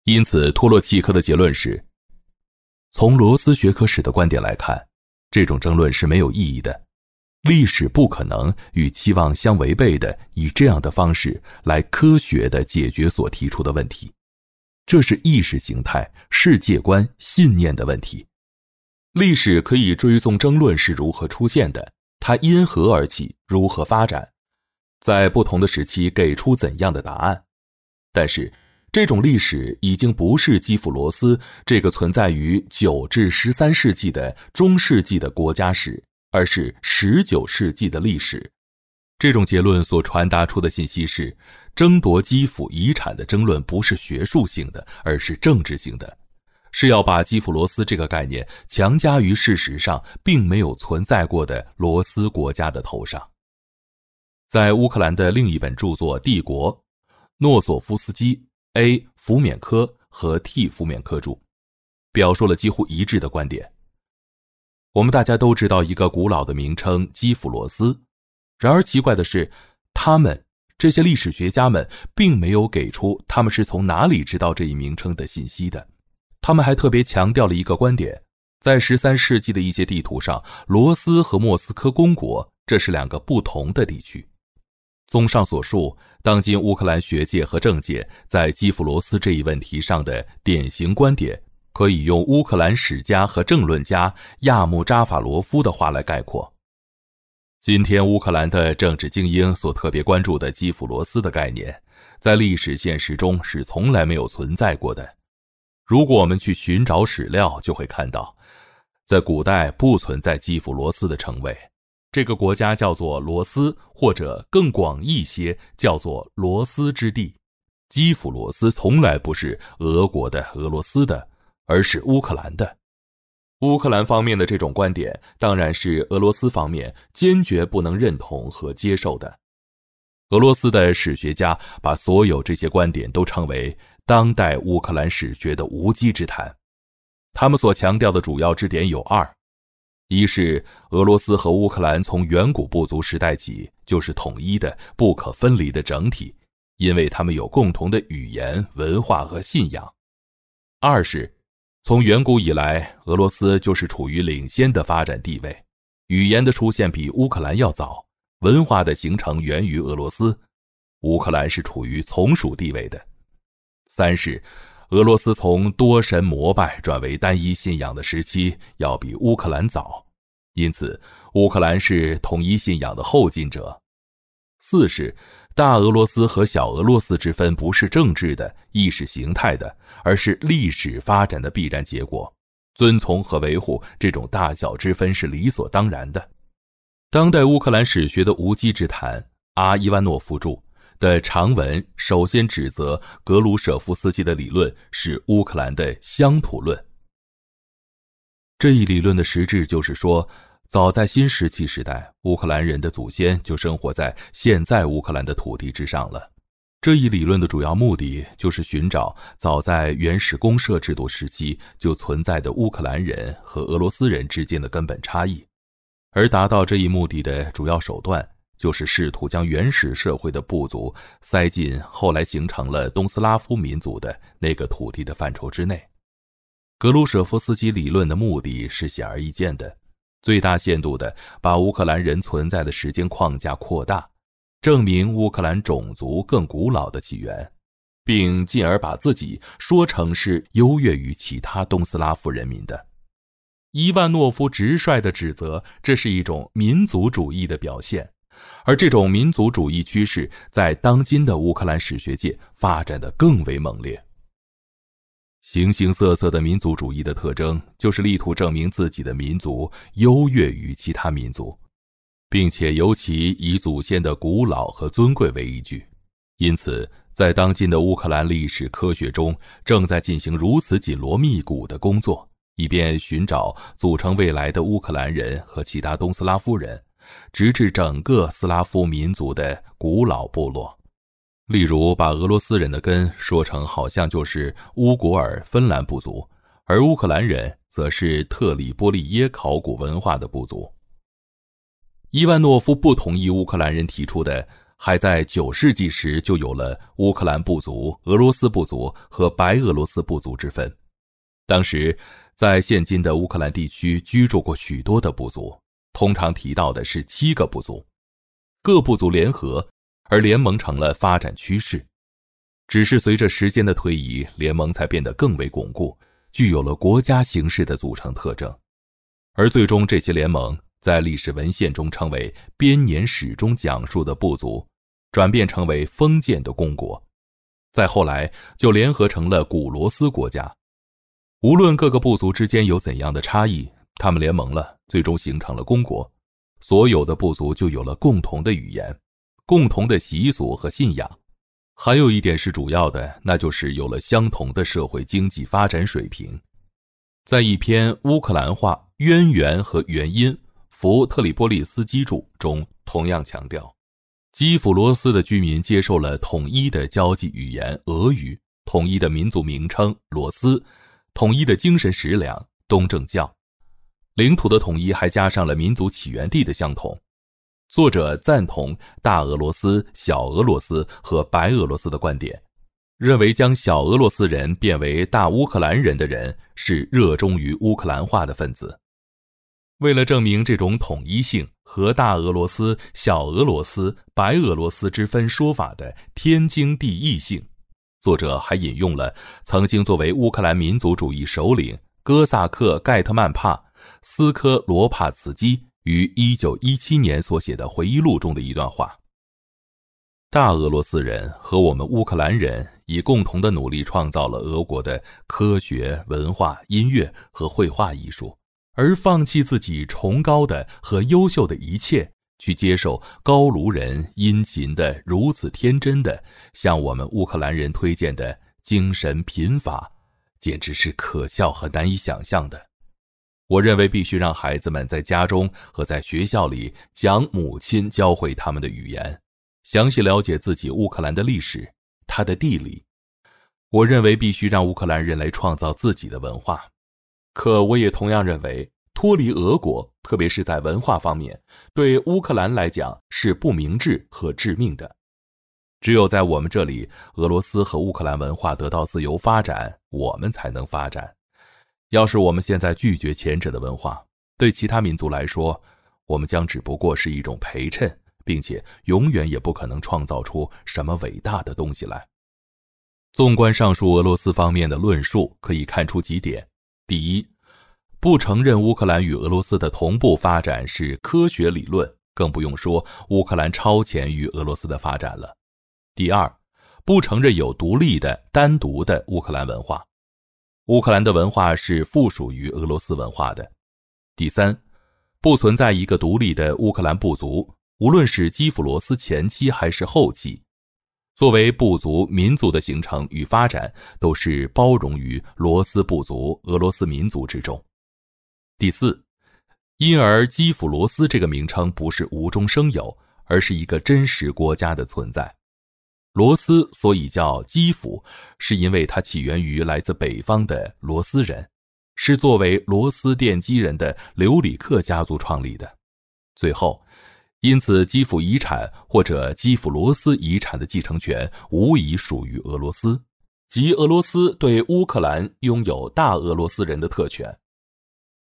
因此托洛契科的结论是，从罗斯学科史的观点来看，这种争论是没有意义的，历史不可能与期望相违背的以这样的方式来科学地解决所提出的问题。这是意识形态、世界观、信念的问题。历史可以追踪争论是如何出现的，它因何而起，如何发展，在不同的时期给出怎样的答案。但是这种历史已经不是基辅罗斯这个存在于9至13世纪的中世纪的国家史，而是19世纪的历史。这种结论所传达出的信息是，争夺基辅遗产的争论不是学术性的，而是政治性的，是要把基辅罗斯这个概念强加于事实上并没有存在过的罗斯国家的头上。在乌克兰的另一本著作《帝国》，诺索夫斯基 A. 福缅科和 T. 福缅科著，表述了几乎一致的观点。我们大家都知道一个古老的名称基辅罗斯，然而奇怪的是，这些历史学家们并没有给出他们是从哪里知道这一名称的信息的。他们还特别强调了一个观点，在13世纪的一些地图上，罗斯和莫斯科公国这是两个不同的地区。综上所述，当今乌克兰学界和政界在基辅罗斯这一问题上的典型观点，可以用乌克兰史家和政论家亚穆扎法罗夫的话来概括。今天乌克兰的政治精英所特别关注的基辅罗斯的概念，在历史现实中是从来没有存在过的。如果我们去寻找史料，就会看到，在古代不存在基辅罗斯的称谓，这个国家叫做罗斯，或者更广义些叫做罗斯之地。基辅罗斯从来不是俄国的、俄罗斯的，而是乌克兰的。乌克兰方面的这种观点当然是俄罗斯方面坚决不能认同和接受的。俄罗斯的史学家把所有这些观点都称为当代乌克兰史学的无稽之谈。他们所强调的主要支点有2，一是俄罗斯和乌克兰从远古部族时代起就是统一的、不可分离的整体，因为他们有共同的语言、文化和信仰。2是从远古以来，俄罗斯就是处于领先的发展地位，语言的出现比乌克兰要早，文化的形成源于俄罗斯，乌克兰是处于从属地位的。3是俄罗斯从多神膜拜转为单一信仰的时期要比乌克兰早，因此乌克兰是统一信仰的后进者。4是大俄罗斯和小俄罗斯之分不是政治的、意识形态的，而是历史发展的必然结果，遵从和维护这种大小之分是理所当然的。当代乌克兰史学的无稽之谈，阿伊万诺夫著的长文首先指责格鲁舍夫斯基的理论是乌克兰的乡土论。这一理论的实质就是说，早在新石器时代，乌克兰人的祖先就生活在现在乌克兰的土地之上了。这一理论的主要目的就是寻找早在原始公社制度时期就存在的乌克兰人和俄罗斯人之间的根本差异，而达到这一目的的主要手段就是试图将原始社会的部族塞进后来形成了东斯拉夫民族的那个土地的范畴之内。格鲁舍夫斯基理论的目的是显而易见的，最大限度地把乌克兰人存在的时间框架扩大，证明乌克兰种族更古老的起源，并进而把自己说成是优越于其他东斯拉夫人民的。伊万诺夫直率地指责这是一种民族主义的表现，而这种民族主义趋势在当今的乌克兰史学界发展得更为猛烈。形形色色的民族主义的特征就是力图证明自己的民族优越于其他民族，并且尤其以祖先的古老和尊贵为依据。因此在当今的乌克兰历史科学中正在进行如此紧锣密鼓的工作，以便寻找组成未来的乌克兰人和其他东斯拉夫人，直至整个斯拉夫民族的古老部落。例如把俄罗斯人的根说成好像就是乌古尔芬兰部族，而乌克兰人则是特里波利耶考古文化的部族。伊万诺夫不同意乌克兰人提出的还在9世纪时就有了乌克兰部族、俄罗斯部族和白俄罗斯部族之分。当时在现今的乌克兰地区居住过许多的部族，通常提到的是7个部族，各部族联合而联盟成了发展趋势。只是随着时间的推移，联盟才变得更为巩固，具有了国家形式的组成特征。而最终这些联盟在历史文献中称为编年史中讲述的部族，转变成为封建的公国，再后来就联合成了古罗斯国家。无论各个部族之间有怎样的差异，他们联盟了，最终形成了公国。所有的部族就有了共同的语言、共同的习俗和信仰。还有一点是主要的，那就是有了相同的社会经济发展水平。在一篇乌克兰话渊源和原因弗特里波利斯基著中同样强调，基辅罗斯的居民接受了统一的交际语言俄语，统一的民族名称罗斯，统一的精神食粮东正教。领土的统一还加上了民族起源地的相同。作者赞同大俄罗斯、小俄罗斯和白俄罗斯的观点，认为将小俄罗斯人变为大乌克兰人的人是热衷于乌克兰化的分子。为了证明这种统一性和大俄罗斯、小俄罗斯、白俄罗斯之分说法的天经地义性，作者还引用了曾经作为乌克兰民族主义首领哥萨克盖特曼帕斯科罗帕茨基于1917年所写的回忆录中的一段话：大俄罗斯人和我们乌克兰人以共同的努力创造了俄国的科学、文化、音乐和绘画艺术，而放弃自己崇高的和优秀的一切，去接受高卢人殷勤的、如此天真的向我们乌克兰人推荐的精神品法，简直是可笑和难以想象的。我认为必须让孩子们在家中和在学校里讲母亲教会他们的语言，详细了解自己乌克兰的历史、它的地理。我认为必须让乌克兰人来创造自己的文化。可我也同样认为，脱离俄国，特别是在文化方面，对乌克兰来讲是不明智和致命的。只有在我们这里，俄罗斯和乌克兰文化得到自由发展，我们才能发展。要是我们现在拒绝前者的文化，对其他民族来说，我们将只不过是一种陪衬，并且永远也不可能创造出什么伟大的东西来。纵观上述俄罗斯方面的论述，可以看出几点。第一，不承认乌克兰与俄罗斯的同步发展是科学理论，更不用说乌克兰超前于俄罗斯的发展了。第二，不承认有独立的、单独的乌克兰文化。乌克兰的文化是附属于俄罗斯文化的。第三，不存在一个独立的乌克兰部族，无论是基辅罗斯前期还是后期，作为部族民族的形成与发展都是包容于罗斯部族、俄罗斯民族之中。第四，因而基辅罗斯这个名称不是无中生有，而是一个真实国家的存在。罗斯所以叫基辅，是因为它起源于来自北方的罗斯人，是作为罗斯奠基人的留里克家族创立的。最后，因此基辅遗产或者基辅罗斯遗产的继承权无疑属于俄罗斯，即俄罗斯对乌克兰拥有大俄罗斯人的特权。